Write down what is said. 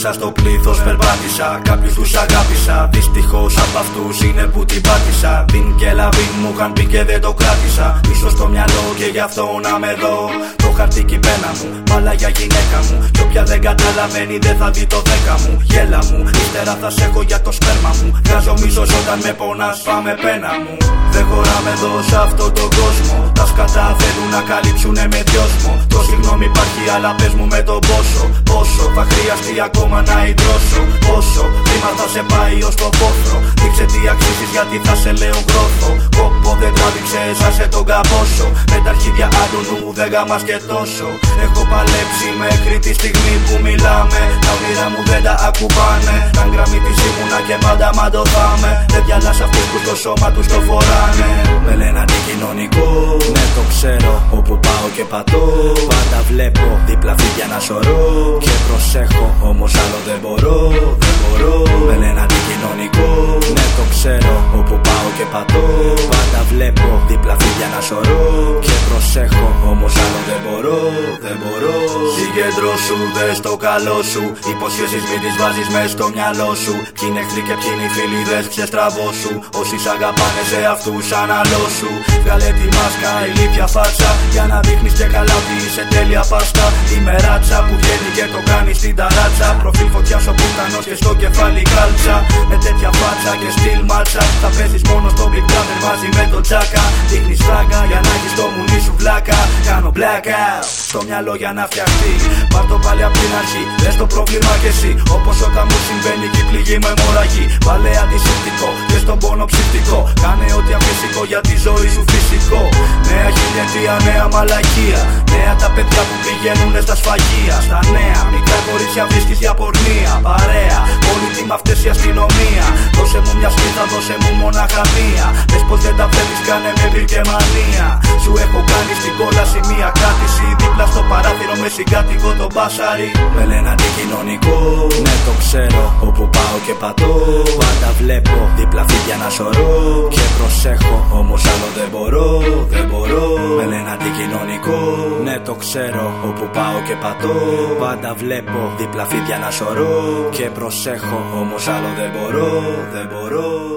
Μέσα στο πλήθος περπάτησα, κάποιους τους αγάπησα. Δυστυχώς απ' αυτούς είναι που την πάτησα. Την και λαβήν μου είχαν πει και δεν το κράτησα. Πίσω στο μυαλό και γι' αυτό να με δω. Το χαρτί κι η πένα μου, μάλα για γυναίκα μου. Κι όποια δεν καταλαβαίνει δεν θα δει το 10 μου. Γέλα μου, ύστερα θα σε έχω για το σπέρμα μου. Βγάζω μίσος όταν με πονάς, πάμε πένα μου. Δεν χωράμε εδώ σε αυτόν τον κόσμο. Τα σκατά θέλουν να καλύψουνε με δυόσμο. Το συγγνώμη υπάρχει αλλά πες μου με τον πόσο. Πόσο θα χρειαστεί ακόμα να ιδρώσω. Πόσο βήμα θα σε πάει ως το πόθρο. Δείξε τι αξίζεις γιατί θα σε λέω γρόθο. Κόπο δεν τράβηξες, άσε τον καμπόσο. Με τα αρχίδια άλλου νου δεν γάμας και τόσο. Έχω παλέψει μέχρι τη στιγμή που μιλάμε. Τα όνειρά μου δεν τα ακουμπάνε. Αν γραμμίτης ήμουνα και πάντα μαντωθάμε. Δεν διαλάς αυτούς που στο σώμα τους το φοράνε. Με λένε αντικοινωνικό, ναι το ξέρω. Όπου πάω και πατώ, πάντα βλέπω δίπλα φύγια να σωρώ. Και προσέχω, όμως άλλο δεν μπορώ, δεν μπορώ. Με λένε αντικοινωνικό, ναι το ξέρω. Όπου πάω και πατώ, πάντα βλέπω δίπλα φύγια να σωρώ. Και προσέχω, όμως άλλο δεν μπορώ, δεν μπορώ. Συγκεντρώσου, δες το καλό σου. Υποσχέσεις μην τις βάζεις μες στο μυαλό σου. Ποιοι είναι εχθροί και ποιοι είναι οι φίλοι, δες ξεστραβώσου. Όσοι σ' αγαπάνε σε αυτούς αναλώσου. Βγάλε τη μάσκα, ηλίθια φάτσα. Για να δείχνεις και καλά ότι είσαι τέλεια πάστα. Η μεράτσα που βγαίνει και το κάνει στην ταράτσα. Προφίλ φωτιά ο πουτανός και στο κεφάλι κάλτσα. Με τέτοια φάτσα και στυλ μάτσα. Θα παίζεις μόνο στο Big Brother μαζί με το Τζάκα. Δείχνεις φράγκα για να έχεις το μουνί σου βλάκα. Κάνω blackout στο μυαλό για να φτιαχτεί. Πάρ' το πάλι απ' την αρχή, δες το πρόβλημα κι εσύ. Όπως όταν μου συμβαίνει και η πληγή με αιμορραγή. Βάλε αντισηπτικό και στον πόνο ψυχτικό. Κάνε ό,τι αφυσικό για τη ζωή σου φυσικό. Νέα χιλιετία, νέα μαλακία. Νέα τα παιδιά που πηγαίνουνε στα σφαγεία. Στα νέα μικρά κορίτσια βρίσκεις για πορνεία. Παρέα, πολίτη μ' αυτές η αστυνομία. Δώσε μου μια σπίθα, δώσε μου μονάχα μία. Πες πως δεν τα βλέπεις, κάνε με πυρκεμανία. Σου έχω κάνει στην κόλαση μια κράτηση. Δίπλα στο παράθυρο με συγκάτοικο το μπάσαρι. Με λένε αντικοινωνικό, ναι το ξέρω. Όπου πάω και πατώ, πάντα βλέπω δίπλα φύγια να σωρώ. Και προσέχω, όμως άλλο δεν μπορώ, δεν μπορώ. Με λένε αντικοινωνικό, ναι το ξέρω. Όπου πάω και πατώ, πάντα βλέπω δίπλα φύγια να σωρώ. Και προσέχω, όμως άλλο δεν μπορώ, δεν μπορώ.